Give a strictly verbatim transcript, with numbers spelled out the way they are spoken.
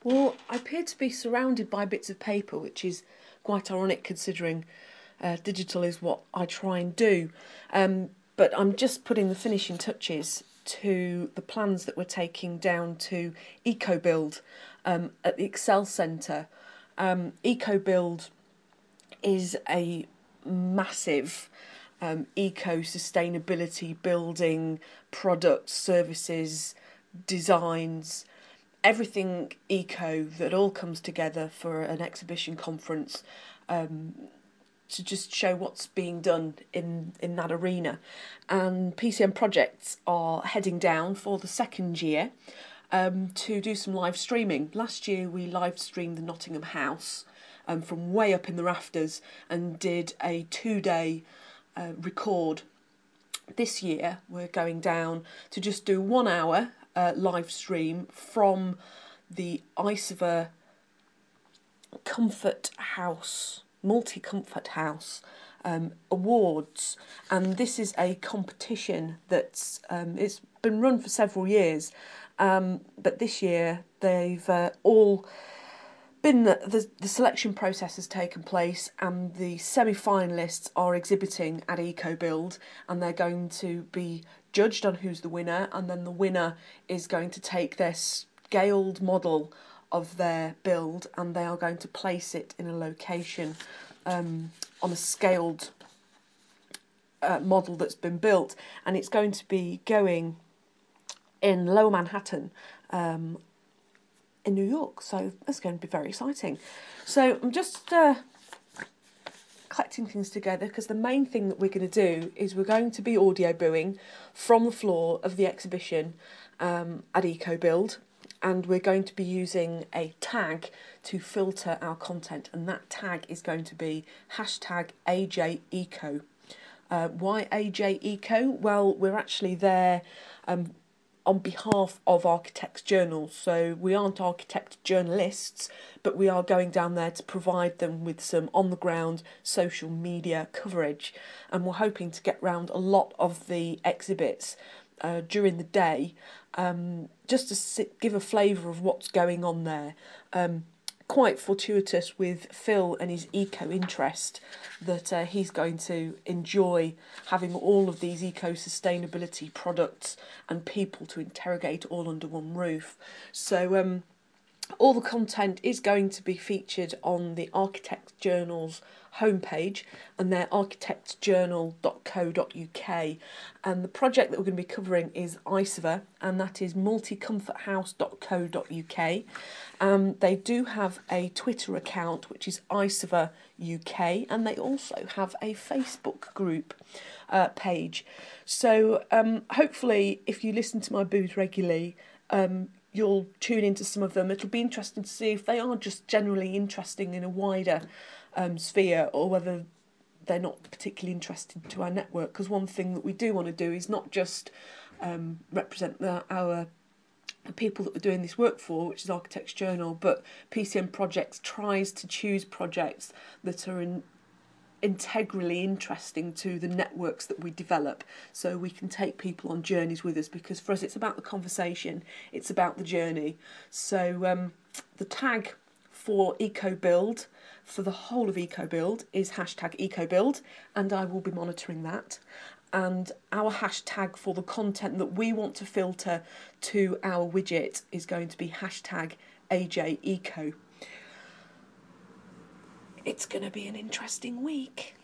Well, I appear to be surrounded by bits of paper, which is quite ironic considering uh, digital is what I try and do. Um, but I'm just putting the finishing touches to the plans that we're taking down to EcoBuild um, at the Excel Centre. Um, EcoBuild is a massive um, eco-sustainability building products, services, designs, everything eco that all comes together for an exhibition conference um, to just show what's being done in, in that arena. And P C M Projects are heading down for the second year um, to do some live streaming. Last year we live streamed the Nottingham House um, from way up in the rafters and did a two-day uh, record. This year we're going down to just do one hour uh, live stream from the Isover Comfort House, Multi-Comfort House um, Awards. And this is a competition that's um, it's been run for several years, um, but this year they've uh, all been the, the the selection process has taken place, and the semi-finalists are exhibiting at EcoBuild, and they're going to be judged on who's the winner, and then the winner is going to take their scaled model of their build and they are going to place it in a location um, on a scaled uh, model that's been built, and it's going to be going in Lower Manhattan um, in New York, so that's going to be very exciting. So I'm just uh, collecting things together, because the main thing that we're going to do is we're going to be audio booing from the floor of the exhibition um, at EcoBuild, and we're going to be using a tag to filter our content, and that tag is going to be hashtag A J Eco. Uh, why A J Eco? Well, we're actually there um, on behalf of Architects Journal. So we aren't architect journalists, but we are going down there to provide them with some on-the-ground social media coverage. And we're hoping to get round a lot of the exhibits uh, during the day, um, just to sit, give a flavour of what's going on there. Um, quite fortuitous with Phil and his eco interest that uh, he's going to enjoy having all of these eco sustainability products and people to interrogate all under one roof. So um, all the content is going to be featured on the Architects Journal's homepage, and they're architects journal dot co dot uk. And the project that we're going to be covering is Isover, and that is multi comfort house dot co dot uk. Um, they do have a Twitter account, which is Isover U K, and they also have a Facebook group uh, page. So um, hopefully, if you listen to my booths regularly, um, you'll tune into some of them. It'll be interesting to see if they are just generally interesting in a wider um, sphere, or whether they're not particularly interested to our network. Because one thing that we do want to do is not just um, represent the, our the people that we're doing this work for, which is Architects Journal, but P C M Projects tries to choose projects that are in, integrally interesting to the networks that we develop, so we can take people on journeys with us, because for us it's about the conversation, it's about the journey. So um, the tag for EcoBuild, for the whole of EcoBuild, is hashtag EcoBuild, and I will be monitoring that. And our hashtag for the content that we want to filter to our widget is going to be hashtag A J Eco. It's going to be an interesting week.